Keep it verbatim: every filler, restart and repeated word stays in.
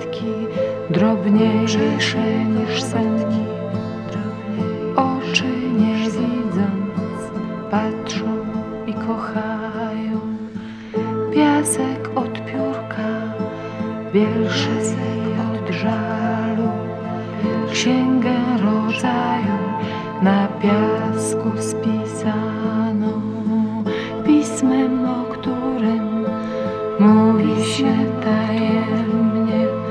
kropki drobniejsze niż sen. Oczy nie widząc patrzą i kochają. Piasek od piórka, bielszy od żalu. Księgę rodzaju na piasku spi.